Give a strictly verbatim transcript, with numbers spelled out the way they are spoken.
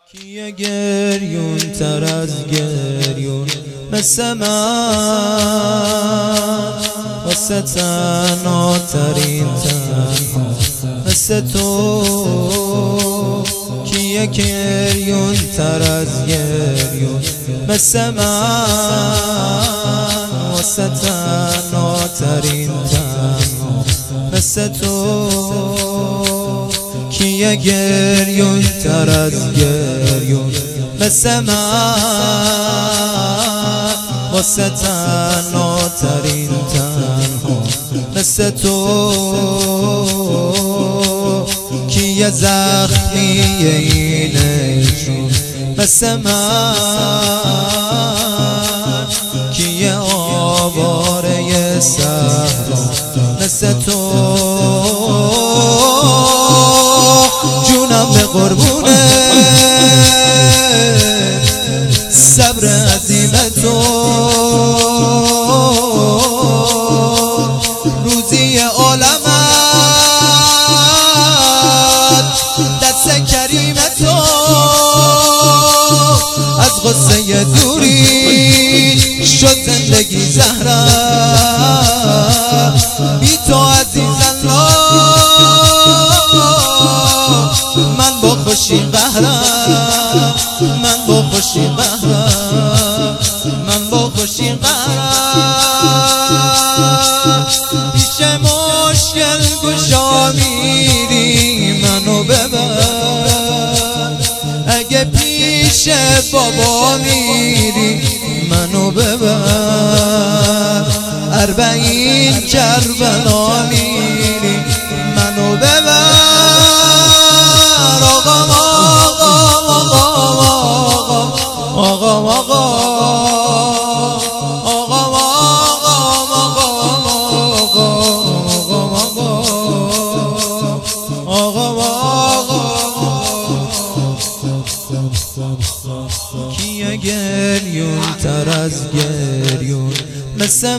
کیه گریون تر از گریون مثل من، واسه تنهاترین تنها مثل تو. کیه گریون تر از گریون مثل من، واسه تنهاترین تنها مثل تو. کیه گریون تر از گریون مثل من، واسه تنهاترین تنها مثل تو. کیه زخمی اینشون مثل من، کیه آواره صحرا مثل تو. جونم به قربونه صبر عظیم تو، روزی عالمت دست کریم تو. از غصه دوری شد زندگی زهره، بی تو عزیز الله من با خوشی قهرم، من با خوشی قهرم، من با خوشی قهرم. پیش مشکل گشا میری منو ببر، اگه پیش بابا میری منو ببر. اربعین کربلا میری منو ببر. آقا آقا آقا آقا آقا کیه گریون تر از گریون مثل